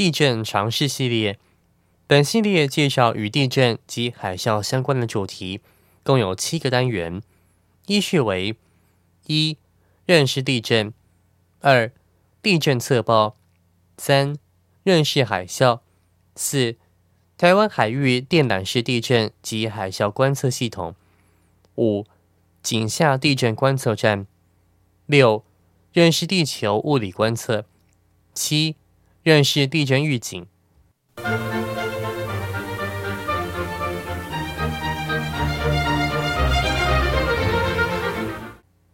地震常识系列。本系列介绍与地震及海啸相关的主题，共有7个单元，依序为：1、认识地震；2、地震测报；3、认识海啸；4、台湾海域电缆式地震及海啸观测系统；5、井下地震观测站；6、认识地球物理观测；7、认识地震预警